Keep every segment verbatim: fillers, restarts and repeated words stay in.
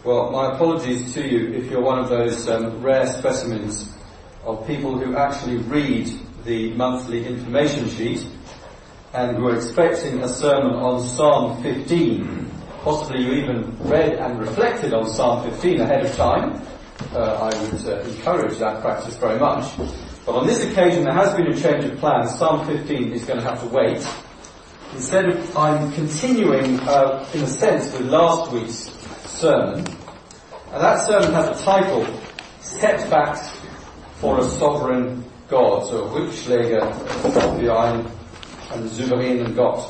Well, my apologies to you if you're one of those um, rare specimens of people who actually read the monthly information sheet and who are expecting a sermon on Psalm fifteen. Possibly you even read and reflected on Psalm fifteen ahead of time. Uh, I would uh, encourage that practice very much. But on this occasion there has been a change of plans. Psalm fifteen is going to have to wait. Instead of, I'm continuing, uh, in a sense, with last week's sermon. And that sermon has a title, Setbacks for a Sovereign God. So, Rückschläge für einen souveränen Gott.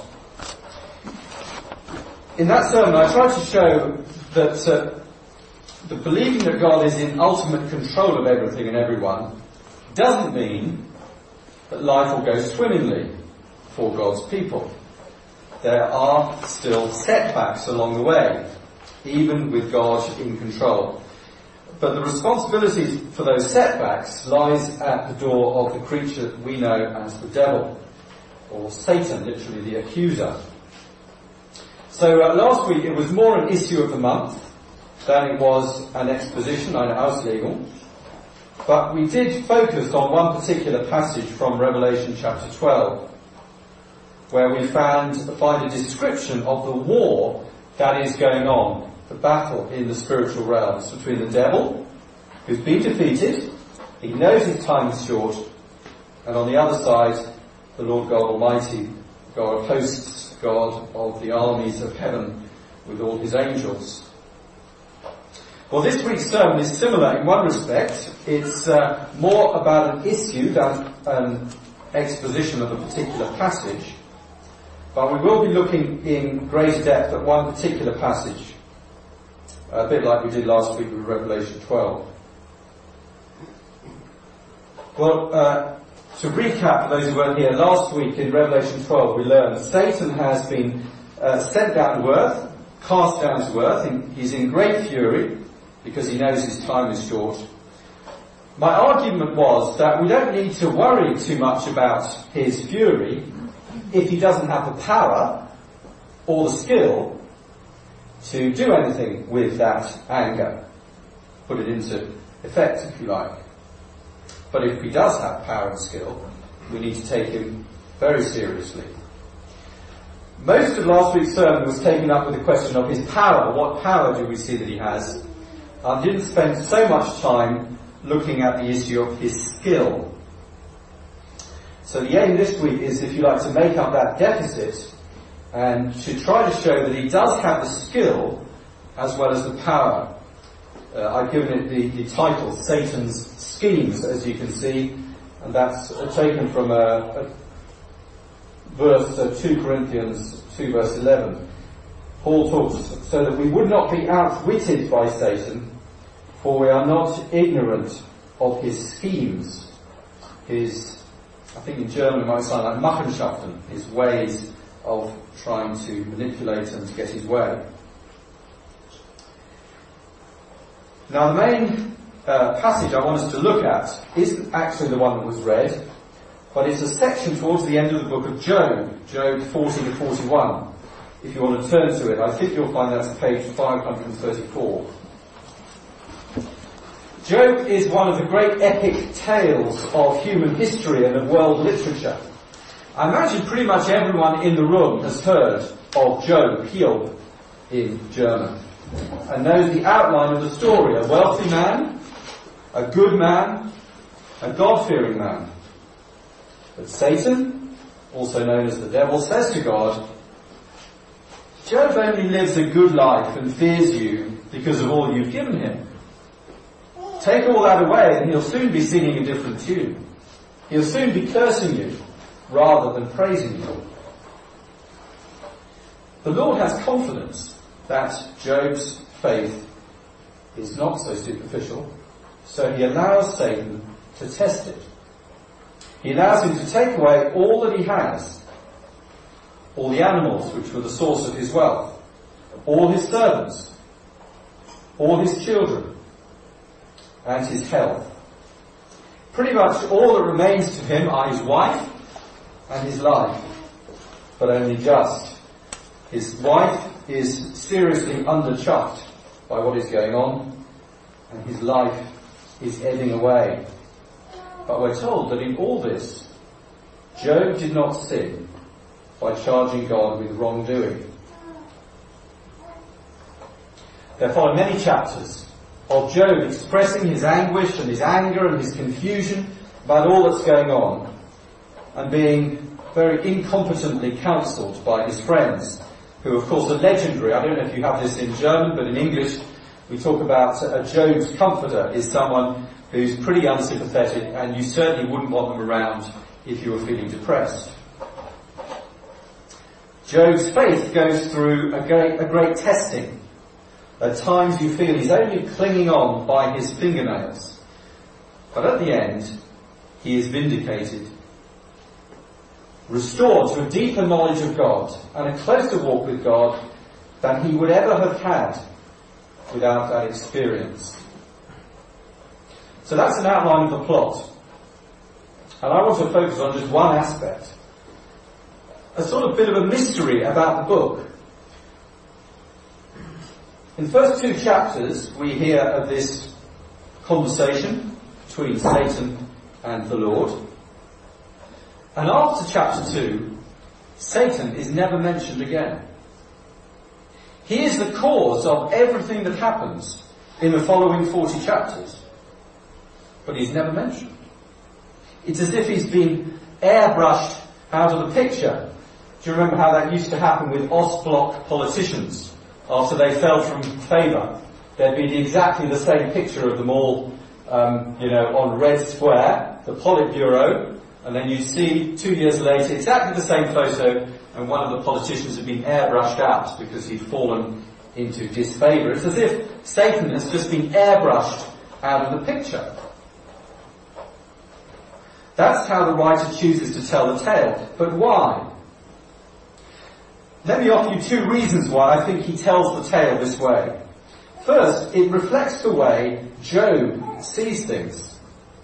In that sermon I tried to show that uh, the believing that God is in ultimate control of everything and everyone doesn't mean that life will go swimmingly for God's people. There are still setbacks along the way, even with God in control. But the responsibility for those setbacks lies at the door of the creature that we know as the devil, or Satan, literally the accuser. So uh, last week it was more an issue of the month than it was an exposition, eine Auslegung. But we did focus on one particular passage from Revelation chapter twelve, where we found, find a description of the war that is going on, the battle in the spiritual realms between the devil, who's been defeated, he knows his time is short, and on the other side, the Lord God Almighty, God of hosts, God of the armies of heaven, with all his angels. Well, this week's sermon is similar in one respect. It's uh, more about an issue than an exposition of a particular passage. But we will be looking in great depth at one particular passage, a bit like we did last week with Revelation twelve. Well, uh, to recap for those who weren't here, last week in Revelation twelve we learned Satan has been uh, sent down to earth, cast down to earth, and he's in great fury because he knows his time is short. My argument was that we don't need to worry too much about his fury if he doesn't have the power or the skill to do anything with that anger, put it into effect if you like. But if he does have power and skill, we need to take him very seriously. Most of last week's sermon was taken up with the question of his power. What power do we see that he has? I didn't spend so much time looking at the issue of his skill. So the aim this week is, if you like, to make up that deficit and to try to show that he does have the skill as well as the power. Uh, I've given it the, the title, Satan's Schemes, as you can see, and that's uh, taken from a, a verse uh, two Corinthians two verse eleven. Paul talks, so that we would not be outwitted by Satan, for we are not ignorant of his schemes, his, I think in German it might sound like Machenschaften, his ways of trying to manipulate and to get his way. Now the main uh, passage I want us to look at isn't actually the one that was read, but it's a section towards the end of the book of Job, Job forty to forty-one. If you want to turn to it, I think you'll find that's page five hundred thirty-four. Job is one of the great epic tales of human history and of world literature. I imagine pretty much everyone in the room has heard of Job, Hiob in German, and knows the outline of the story. A wealthy man, a good man, a God-fearing man. But Satan, also known as the devil, says to God, Job only lives a good life and fears you because of all you've given him. Take all that away and he'll soon be singing a different tune. He'll soon be cursing you rather than praising you. The Lord has confidence that Job's faith is not so superficial, so he allows Satan to test it. He allows him to take away all that he has, all the animals which were the source of his wealth, all his servants, all his children, and his health. Pretty much all that remains to him are his wife and his life, but only just. His wife is seriously underchucked by what is going on, and his life is ebbing away. But we're told that in all this, Job did not sin by charging God with wrongdoing. There follow many chapters of Job expressing his anguish and his anger and his confusion about all that's going on, and being very incompetently counselled by his friends, who of course are legendary. I don't know if you have this in German, but in English we talk about uh, Job's comforter is someone who's pretty unsympathetic, and you certainly wouldn't want them around if you were feeling depressed. Job's faith goes through a great, a great testing. At times you feel he's only clinging on by his fingernails. But at the end, he is vindicated, restored to a deeper knowledge of God and a closer walk with God than he would ever have had without that experience. So that's an outline of the plot. And I want to focus on just one aspect. A sort of bit of a mystery about the book. In the first two chapters, we hear of this conversation between Satan and the Lord. And after chapter two, Satan is never mentioned again. He is the cause of everything that happens in the following forty chapters. But he's never mentioned. It's as if he's been airbrushed out of the picture. Do you remember how that used to happen with Ostblock politicians? After they fell from favour, there'd be exactly the same picture of them all, um, you know, on Red Square, the Politburo, and then you'd see two years later exactly the same photo, and one of the politicians had been airbrushed out because he'd fallen into disfavour. It's as if Satan has just been airbrushed out of the picture. That's how the writer chooses to tell the tale. But why? Let me offer you two reasons why I think he tells the tale this way. First, it reflects the way Job sees things.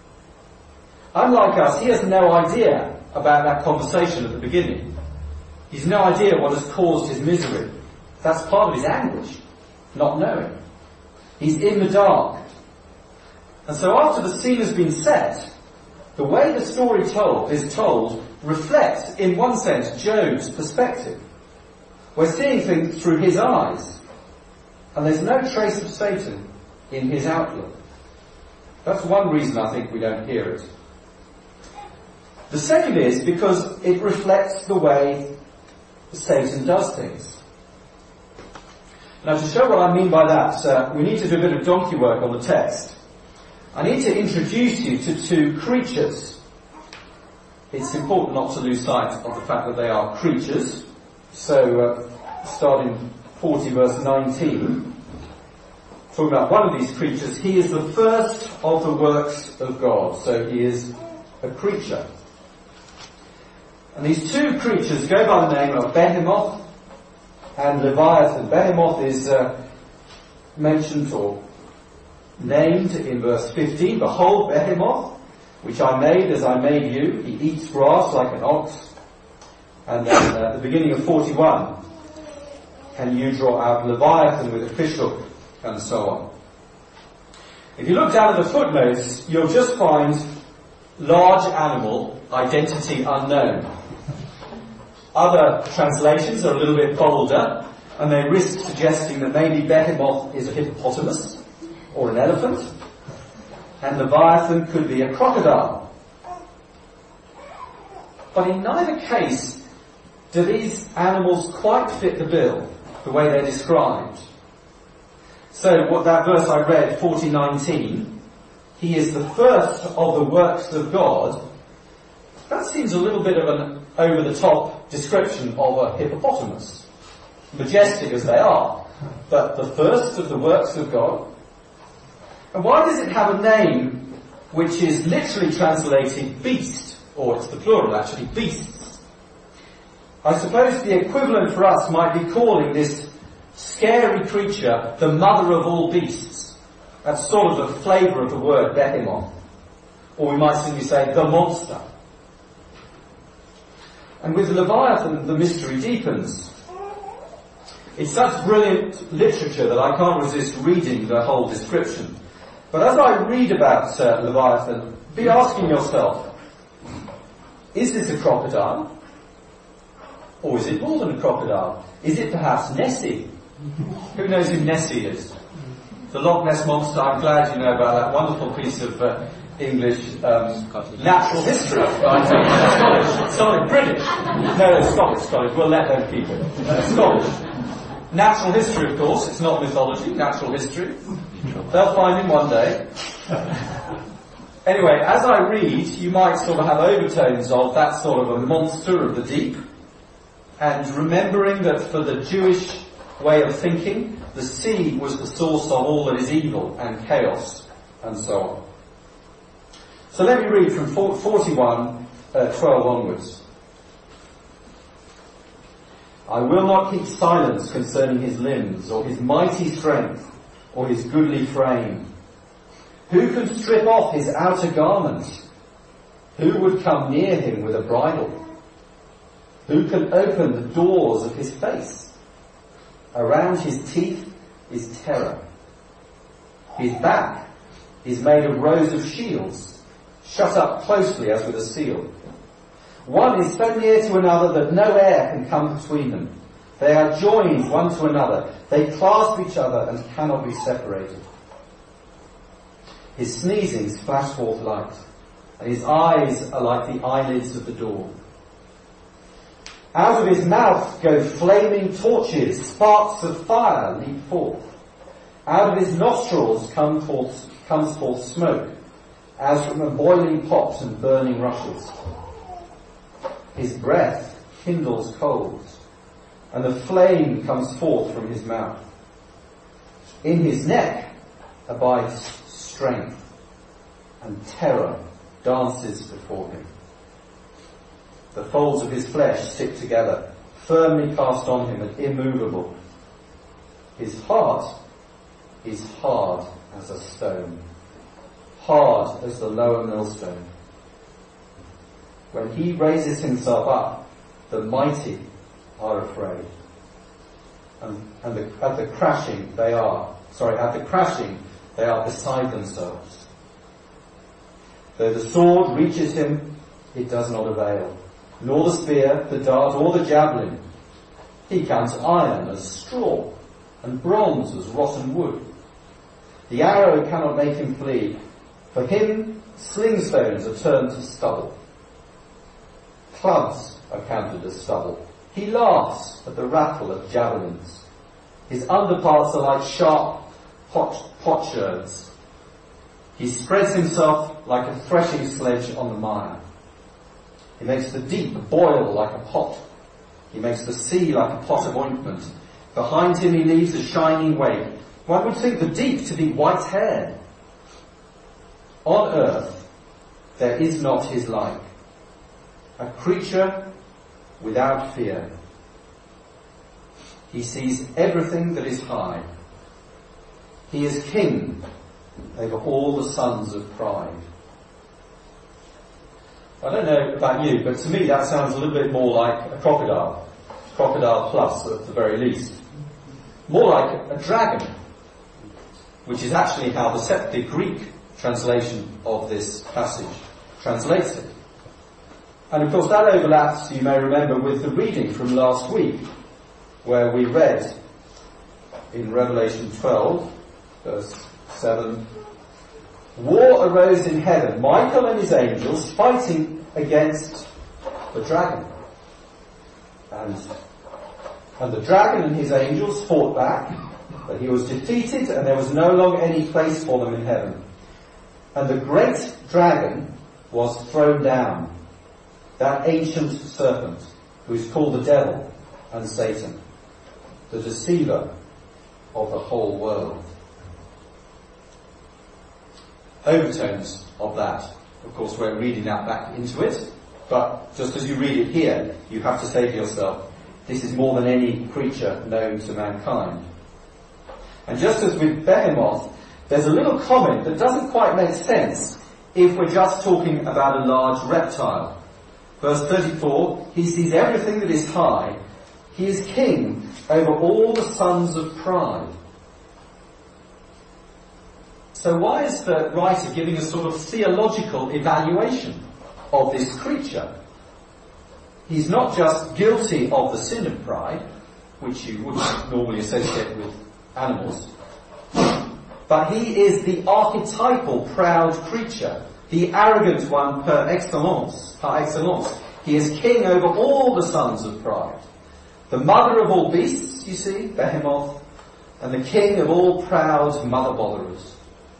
Unlike us, he has no idea about that conversation at the beginning. He's no idea what has caused his misery. That's part of his anguish, not knowing. He's in the dark. And so after the scene has been set, the way the story told is told reflects, in one sense, Job's perspective. We're seeing things through his eyes, and there's no trace of Satan in his outlook. That's one reason I think we don't hear it. The second is because it reflects the way Satan does things. Now, to show what I mean by that, uh, we need to do a bit of donkey work on the text. I need to introduce you to two creatures. It's important not to lose sight of the fact that they are creatures. So, uh, starting forty verse nineteen, talking about one of these creatures, he is the first of the works of God. So he is a creature. And these two creatures go by the name of Behemoth and Leviathan. Behemoth is uh, mentioned or named in verse fifteen. Behold, Behemoth, which I made as I made you. He eats grass like an ox. And then uh, at the beginning of forty-one, can you draw out Leviathan with a fishhook, and so on. If you look down at the footnotes, you'll just find large animal, identity unknown. Other translations are a little bit bolder, and they risk suggesting that maybe Behemoth is a hippopotamus, or an elephant, and Leviathan could be a crocodile. But in neither case do these animals quite fit the bill, the way they're described. So what that verse I read, forty nineteen, he is the first of the works of God, that seems a little bit of an over-the-top description of a hippopotamus, majestic as they are, but the first of the works of God. And why does it have a name which is literally translated beast, or it's the plural actually, beasts? I suppose the equivalent for us might be calling this scary creature the mother of all beasts. That's sort of the flavour of the word Behemoth. Or we might simply say the monster. And with Leviathan, the mystery deepens. It's such brilliant literature that I can't resist reading the whole description. But as I read about uh, Leviathan, be asking yourself, is this a crocodile? Or is it more than a crocodile? Is it perhaps Nessie? Who knows who Nessie is? The Loch Ness Monster. I'm glad you know about that wonderful piece of uh, English um, natural history. Scottish. Sorry, British. No, no, Scottish, Scottish. We'll let them keep it. Uh, Scottish. Natural history, of course. It's not mythology. Natural history. They'll find him one day. Anyway, as I read, you might sort of have overtones of that sort of a monster of the deep, and remembering that for the Jewish way of thinking, the sea was the source of all that is evil and chaos and so on. So let me read from forty-one, uh, twelve onwards. I will not keep silence concerning his limbs, or his mighty strength, or his goodly frame. Who can strip off his outer garments? Who would come near him with a bridle? Who can open the doors of his face? Around his teeth is terror. His back is made of rows of shields, shut up closely as with a seal. One is so near to another that no air can come between them. They are joined one to another. They clasp each other and cannot be separated. His sneezings flash forth light, and his eyes are like the eyelids of the dawn. Out of his mouth go flaming torches, sparks of fire leap forth. Out of his nostrils come forth, comes forth smoke, as from a boiling pot and burning rushes. His breath kindles coals, and the flame comes forth from his mouth. In his neck abides strength, and terror dances before him. The folds of his flesh stick together, firmly cast on him and immovable. His heart is hard as a stone, hard as the lower millstone. When he raises himself up, the mighty are afraid. And, and the, at the crashing they are, sorry, at the crashing they are beside themselves. Though the sword reaches him, it does not avail, nor the spear, the dart, or the javelin. He counts iron as straw, and bronze as rotten wood. The arrow cannot make him flee. For him, sling stones are turned to stubble. Clubs are counted as stubble. He laughs at the rattle of javelins. His underparts are like sharp pot, potsherds. He spreads himself like a threshing sledge on the mire. He makes the deep boil like a pot. He makes the sea like a pot of ointment. Behind him he leaves a shining wake. One would think the deep to be white-haired. On earth there is not his like, a creature without fear. He sees everything that is high. He is king over all the sons of pride. I don't know about you, but to me that sounds a little bit more like a crocodile. Crocodile plus, at the very least. More like a dragon, which is actually how the, the Greek translation of this passage translates it. And of course that overlaps, you may remember, with the reading from last week, where we read in Revelation twelve, verse seven, war arose in heaven, Michael and his angels fighting against the dragon. And, and the dragon and his angels fought back, but he was defeated and there was no longer any place for them in heaven. And the great dragon was thrown down, that ancient serpent, who is called the devil and Satan, the deceiver of the whole world. Overtones of that. Of course, we're reading that back into it, but just as you read it here, you have to say to yourself, this is more than any creature known to mankind. And just as with Behemoth, there's a little comment that doesn't quite make sense if we're just talking about a large reptile. Verse thirty-four, he sees everything that is high, He is king over all the sons of pride. So why is the writer giving a sort of theological evaluation of this creature? He's not just guilty of the sin of pride, which you wouldn't normally associate with animals, but he is the archetypal proud creature, the arrogant one par excellence, par excellence. He is king over all the sons of pride. The mother of all beasts, you see, Behemoth, and the king of all proud mother-botherers.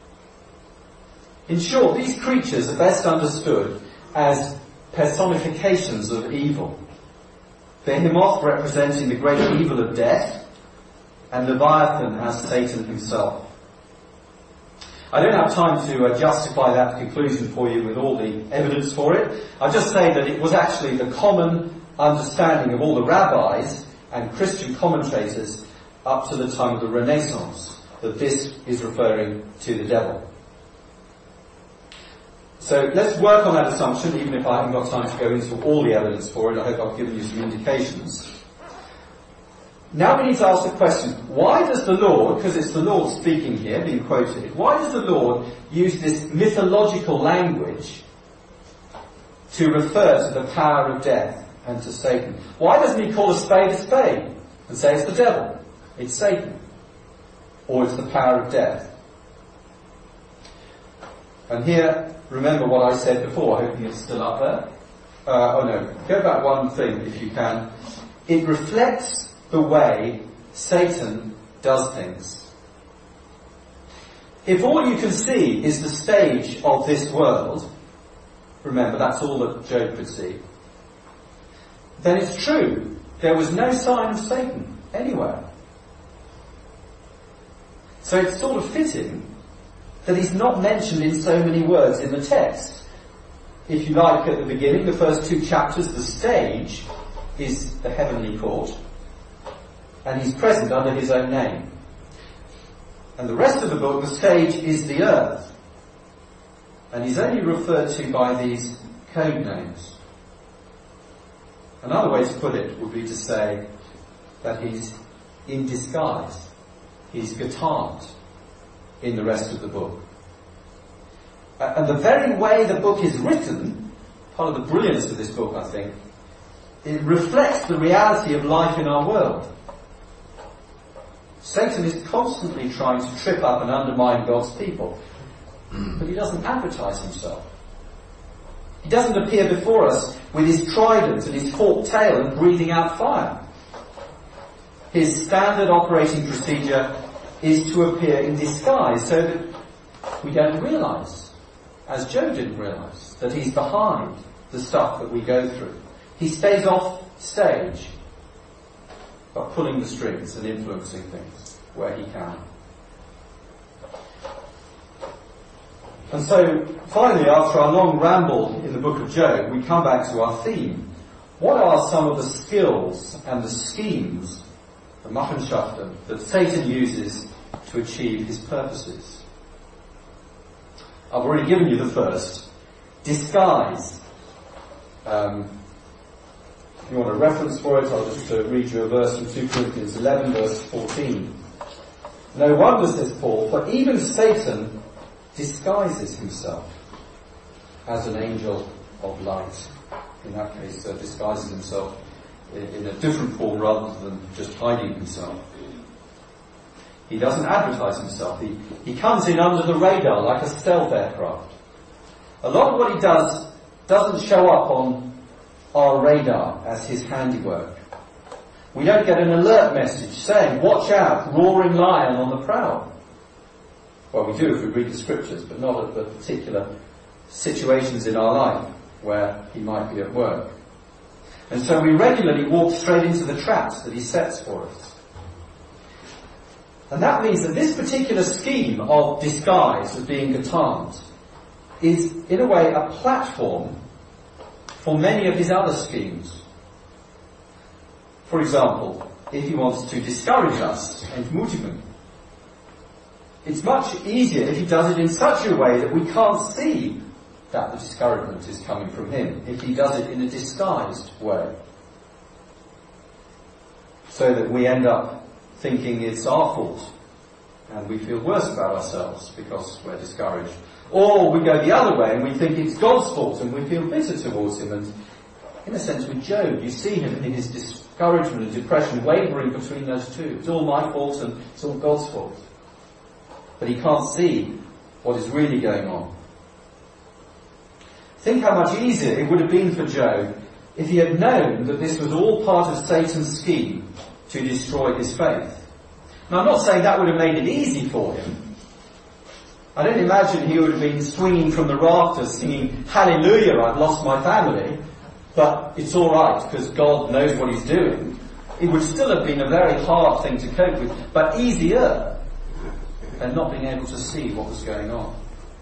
In short, these creatures are best understood as personifications of evil. Behemoth representing the great evil of death, and Leviathan as Satan himself. I don't have time to uh, justify that conclusion for you with all the evidence for it. I'll just say that it was actually the common understanding of all the rabbis and Christian commentators up to the time of the Renaissance that this is referring to the devil. So let's work on that assumption, even if I haven't got time to go into all the evidence for it. I hope I've given you some indications. Now we need to ask the question, why does the Lord, because it's the Lord speaking here, being quoted, why does the Lord use this mythological language to refer to the power of death and to Satan? Why doesn't he call a spade a spade and say it's the devil, it's Satan, or it's the power of death? And here, remember what I said before, hoping it's still up there. Uh, oh no, go back one thing if you can. It reflects the way Satan does things. If all you can see is the stage of this world, remember that's all that Job could see, then it's true, there was no sign of Satan anywhere. So it's sort of fitting that he's not mentioned in so many words in the text. If you like, at the beginning, the first two chapters, the stage is the heavenly court, and he's present under his own name. And the rest of the book, the stage is the earth, and he's only referred to by these code names. Another way to put it would be to say that he's in disguise. He's Gotard in the rest of the book. And the very way the book is written, part of the brilliance of this book, I think, it reflects the reality of life in our world. Satan is constantly trying to trip up and undermine God's people, but he doesn't advertise himself. He doesn't appear before us with his trident and his forked tail and breathing out fire. His standard operating procedure is to appear in disguise so that we don't realise, as Job didn't realise, that he's behind the stuff that we go through. He stays off stage, but pulling the strings and influencing things where he can. And so, finally, after our long ramble in the book of Job, we come back to our theme. What are some of the skills and the schemes, the Machenschaften, that Satan uses to achieve his purposes? I've already given you the first. Disguise. Um, if you want a reference for it, I'll just uh, read you a verse from two Corinthians eleven, verse fourteen. No wonder, says Paul, for even Satan disguises himself as an angel of light. In that case, uh, disguises himself in, in a different form rather than just hiding himself. He doesn't advertise himself. He, he comes in under the radar like a stealth aircraft. A lot of what he does doesn't show up on our radar as his handiwork. We don't get an alert message saying, watch out, roaring lion on the prowl. Well, we do if we read the scriptures, but not at the particular situations in our life where he might be at work. And so we regularly walk straight into the traps that he sets for us. And that means that this particular scheme of disguise, of being Gotard, is in a way a platform for many of his other schemes. For example, if he wants to discourage us, entmutigen, it's much easier if he does it in such a way that we can't see that the discouragement is coming from him, if he does it in a disguised way. so that we end up thinking it's our fault and we feel worse about ourselves because we're discouraged. Or we go the other way and we think it's God's fault and we feel bitter towards him. And in a sense with Job, you see him in his discouragement and depression wavering between those two. It's all my fault and it's all God's fault. But he can't see what is really going on. Think how much easier it would have been for Job if he had known that this was all part of Satan's scheme to destroy his faith. Now, I'm not saying that would have made it easy for him. I don't imagine he would have been swinging from the rafters singing, "Hallelujah, I've lost my family, but it's all right because God knows what he's doing." It would still have been a very hard thing to cope with, but easier than not being able to see what was going on.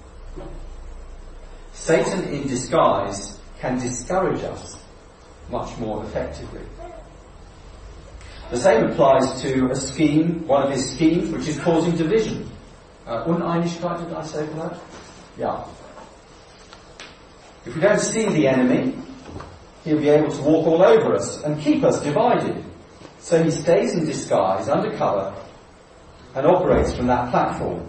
Satan in disguise can discourage us much more effectively. The same applies to a scheme, one of his schemes, which is causing division. Uh, Uneinigkeit, did I say for that? Yeah. If we don't see the enemy, he'll be able to walk all over us and keep us divided. So he stays in disguise, undercover, and operates from that platform.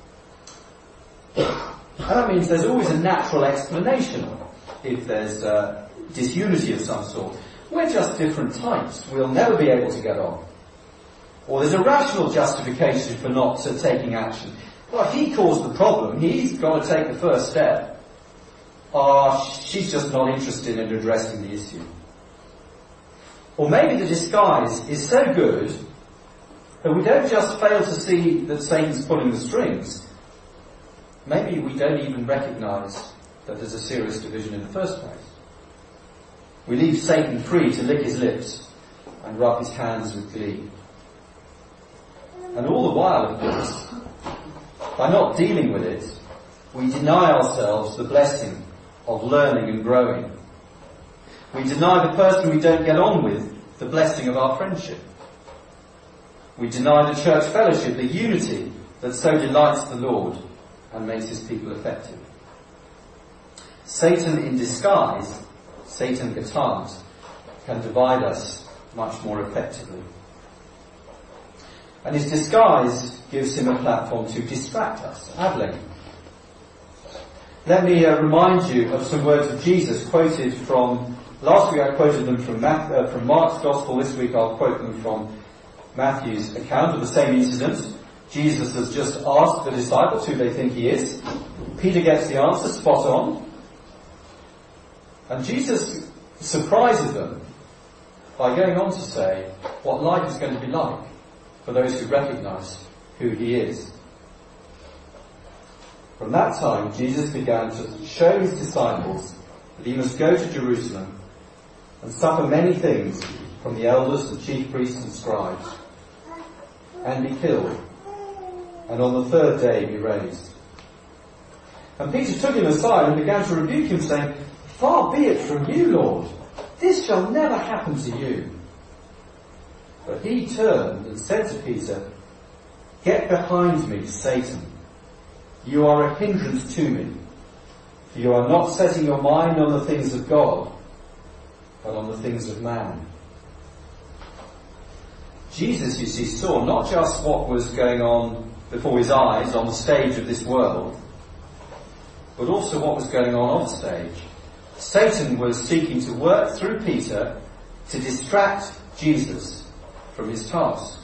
And that means there's always a natural explanation if there's uh, disunity of some sort. We're just different types. We'll never be able to get on. Or there's a rational justification for not uh, taking action. Well, he caused the problem. He's got to take the first step. Or she's just not interested in addressing the issue. Or maybe the disguise is so good that we don't just fail to see that Satan's pulling the strings. Maybe we don't even recognise that there's a serious division in the first place. We leave Satan free to lick his lips and rub his hands with glee. And all the while, of course, by not dealing with it, we deny ourselves the blessing of learning and growing. We deny the person we don't get on with the blessing of our friendship. We deny the church fellowship, the unity that so delights the Lord and makes his people effective. Satan in disguise, Satan Gatant, can divide us much more effectively. And his disguise gives him a platform to distract us, Adling. Let me uh, remind you of some words of Jesus quoted from, last week I quoted them from, Math, uh, from Mark's Gospel, this week I'll quote them from Matthew's account of the same incident. Jesus has just asked the disciples who they think he is. Peter gets the answer, spot on. And Jesus surprises them by going on to say what life is going to be like for those who recognise who he is. From that time, Jesus began to show his disciples that he must go to Jerusalem and suffer many things from the elders, the chief priests and scribes, and be killed, and on the third day be raised. And Peter took him aside and began to rebuke him, saying, "Far be it from you, Lord. This shall never happen to you." But he turned and said to Peter, "Get behind me, Satan. You are a hindrance to me, for you are not setting your mind on the things of God, but on the things of man." Jesus, you see, saw not just what was going on before his eyes on the stage of this world, but also what was going on off stage. Satan was seeking to work through Peter to distract Jesus from his task.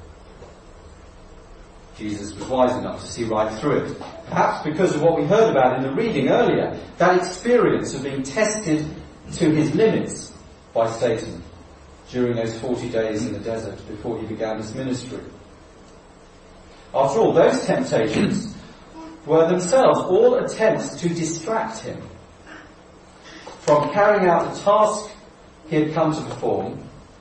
Jesus was wise enough to see right through it. Perhaps because of what we heard about in the reading earlier, that experience of being tested to his limits by Satan during those forty days in the desert before he began his ministry. After all, those temptations were themselves all attempts to distract him from carrying out the task he had come to perform,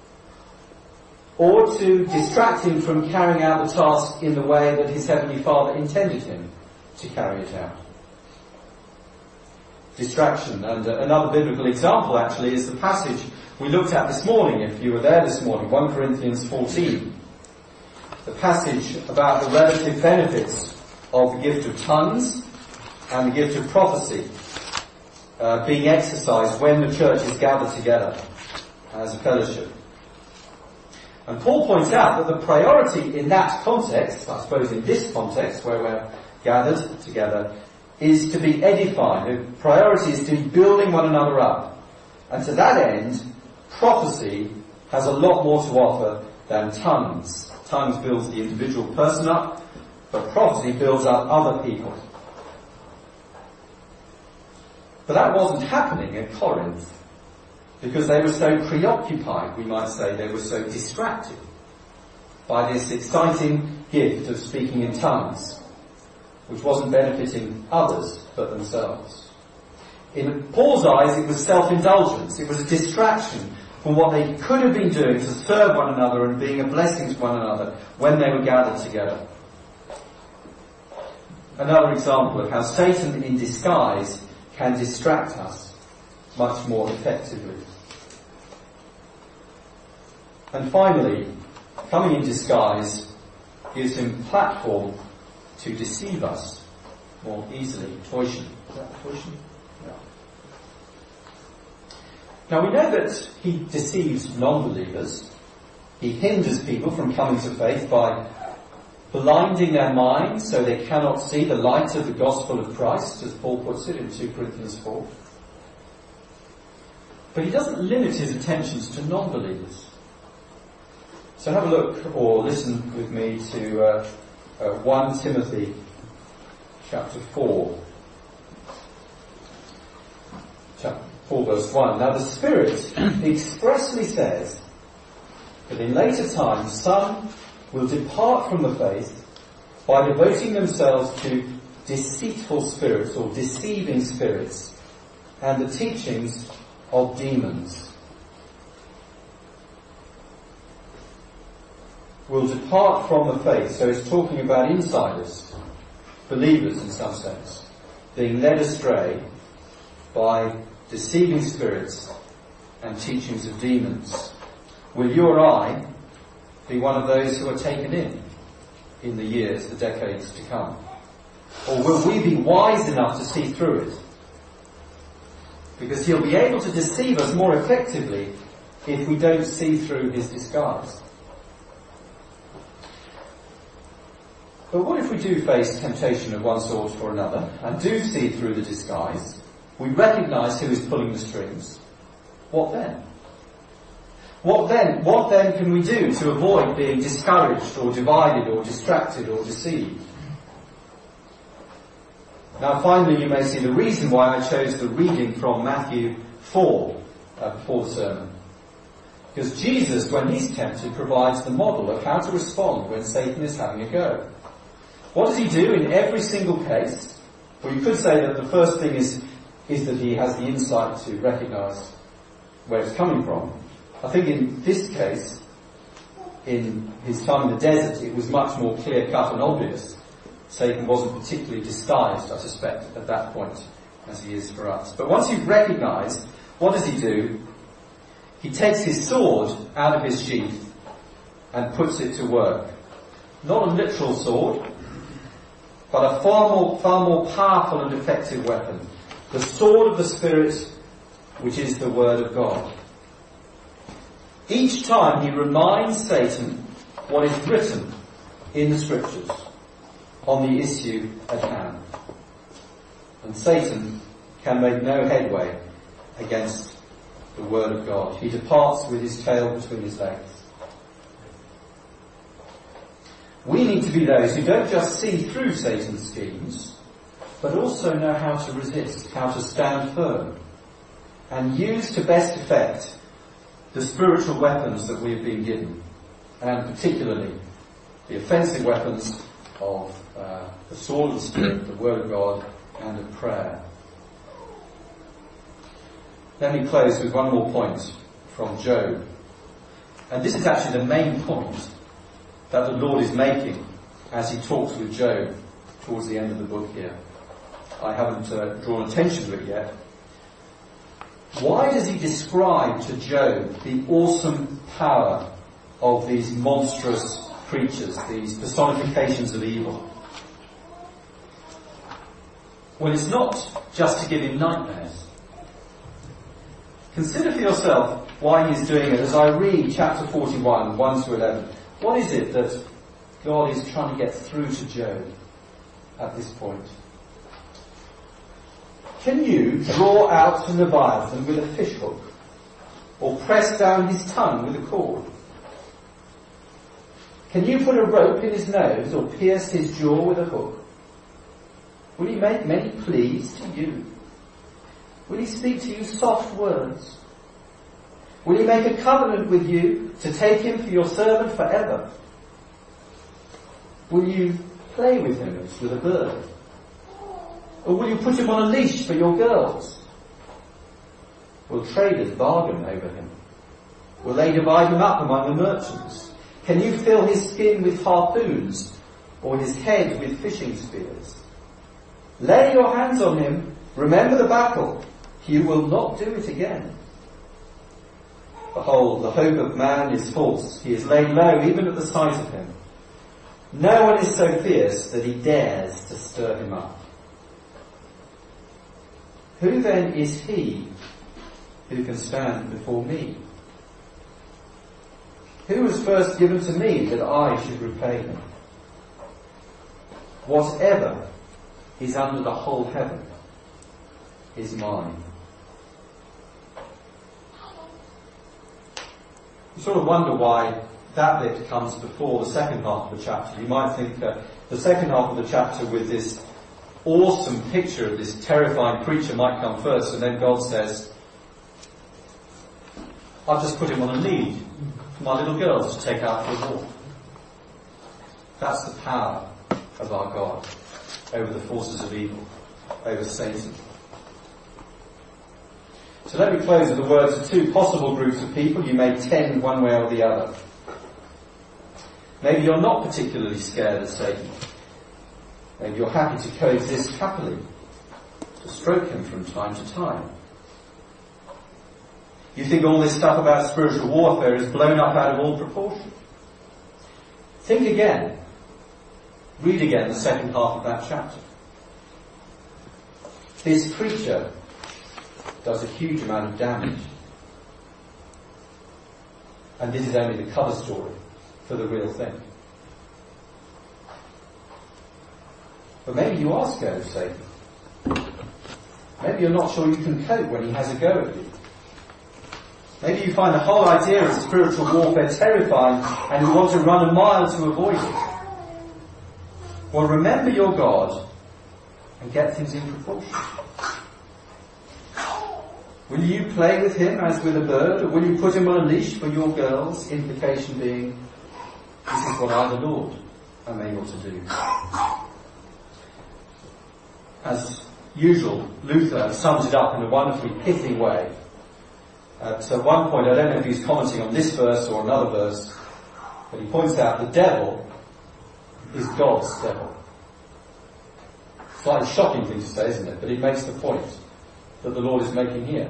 or to distract him from carrying out the task in the way that his Heavenly Father intended him to carry it out. Distraction. And uh, another biblical example actually is the passage we looked at this morning, if you were there this morning, First Corinthians fourteen. The passage about the relative benefits of the gift of tongues and the gift of prophecy uh, being exercised when the church is gathered together as a fellowship. And Paul points out that the priority in that context, I suppose in this context where we're gathered together, is to be edifying. The priority is to be building one another up. And to that end, prophecy has a lot more to offer than tongues. Tongues builds the individual person up, but prophecy builds up other people. But that wasn't happening at Corinth, because they were so preoccupied, we might say, they were so distracted by this exciting gift of speaking in tongues, which wasn't benefiting others but themselves. In Paul's eyes, it was self-indulgence. It was a distraction from what they could have been doing to serve one another and being a blessing to one another when they were gathered together. Another example of how Satan in disguise can distract us much more effectively. And finally, coming in disguise gives him platform to deceive us more easily. Täuschen. Is that täuschen? Yeah. Now we know that he deceives non-believers. He hinders people from coming to faith by blinding their minds so they cannot see the light of the gospel of Christ, as Paul puts it in two Corinthians four. But he doesn't limit his attentions to non-believers. So have a look or listen with me to uh, uh, First Timothy chapter four. Chapter four verse one. Now the Spirit expressly says that in later times some will depart from the faith by devoting themselves to deceitful spirits or deceiving spirits and the teachings of demons. Will depart from the faith. So it's talking about insiders, believers in some sense, being led astray by deceiving spirits and teachings of demons. Will you or I be one of those who are taken in in the years, the decades to come? Or will we be wise enough to see through it? Because he'll be able to deceive us more effectively if we don't see through his disguise. But what if we do face temptation of one sort or another and do see through the disguise? We recognise who is pulling the strings. What then? What then? What then can we do to avoid being discouraged or divided or distracted or deceived? Now finally you may see the reason why I chose the reading from Matthew four uh, before the sermon. Because Jesus, when he's tempted, provides the model of how to respond when Satan is having a go. What does he do in every single case? Well, you could say that the first thing is, is that he has the insight to recognise where it's coming from. I think in this case, in his time in the desert, it was much more clear-cut and obvious. Satan wasn't particularly disguised, I suspect, at that point, as he is for us. But once you've recognised, what does he do? He takes his sword out of his sheath and puts it to work. Not a literal sword, but a far more, far more powerful and effective weapon. The sword of the Spirit, which is the Word of God. Each time he reminds Satan what is written in the Scriptures on the issue at hand. And Satan can make no headway against the Word of God. He departs with his tail between his legs. We need to be those who don't just see through Satan's schemes, but also know how to resist, how to stand firm, and use to best effect the spiritual weapons that we have been given, and particularly the offensive weapons of uh, the sword of the Spirit, the Word of God, and of prayer. Let me close with one more point from Job. And this is actually the main point that the Lord is making as he talks with Job towards the end of the book here. I haven't uh, drawn attention to it yet. Why does he describe to Job the awesome power of these monstrous creatures, these personifications of evil? Well, it's not just to give him nightmares. Consider for yourself why he's doing it. As I read chapter forty-one, one to eleven, what is it that God is trying to get through to Job at this point? Can you draw out to Leviathan with a fishhook, or press down his tongue with a cord? Can you put a rope in his nose, or pierce his jaw with a hook? Will he make many pleas to you? Will he speak to you soft words? Will he make a covenant with you to take him for your servant forever? Will you play with him as with a bird? Or will you put him on a leash for your girls? Will traders bargain over him? Will they divide him up among the merchants? Can you fill his skin with harpoons, or his head with fishing spears? Lay your hands on him, remember the battle. You will not do it again. Behold, the hope of man is false. He is laid low even at the sight of him. No one is so fierce that he dares to stir him up. Who then is he who can stand before me? Who was first given to me that I should repay him? Whatever is under the whole heaven is mine. You sort of wonder why that bit comes before the second half of the chapter. You might think uh, the second half of the chapter with this awesome picture of this terrifying creature might come first, and then God says, I've just put him on a lead for my little girls to take out for a walk. That's the power of our God over the forces of evil, over Satan. So let me close with the words of two possible groups of people. You may tend one way or the other. Maybe you're not particularly scared of Satan. Maybe you're happy to coexist happily, to stroke him from time to time. You think all this stuff about spiritual warfare is blown up out of all proportion. Think again. Read again the second half of that chapter. This creature does a huge amount of damage. And this is only the cover story for the real thing. But maybe you are scared of Satan. Maybe you're not sure you can cope when he has a go at you. Maybe you find the whole idea of spiritual warfare terrifying and you want to run a mile to avoid it. Well, remember your God and get things in proportion. Will you play with him as with a bird, or will you put him on a leash for your girls? Implication being, this is what I, the Lord, am able to do. As usual, Luther sums it up in a wonderfully pithy way. At one point, I don't know if he's commenting on this verse or another verse, but he points out the devil is God's devil. Slightly shocking thing to say, isn't it? But it makes the point that the Lord is making here.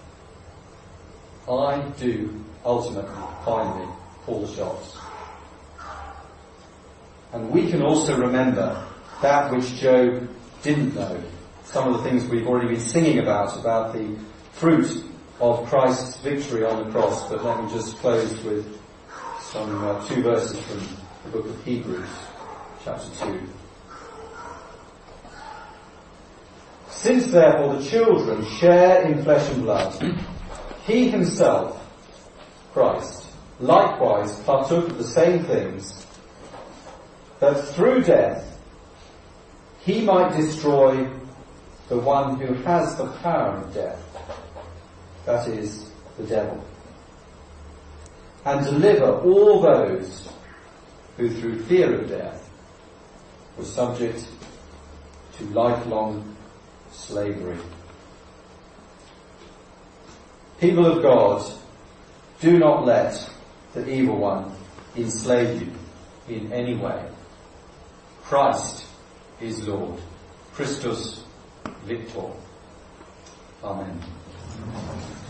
I do ultimately, finally, call the shots. And we can also remember that which Job didn't know. Some of the things we've already been singing about, about the fruit of Christ's victory on the cross. But let me just close with some uh, two verses from the book of Hebrews, chapter two. Since therefore the children share in flesh and blood, he himself, Christ, likewise partook of the same things, that through death he might destroy the one who has the power of death, that is, the devil, and deliver all those who through fear of death were subject to lifelong slavery. People of God, do not let the evil one enslave you in any way. Christ is Lord. Christus Victor. Amen.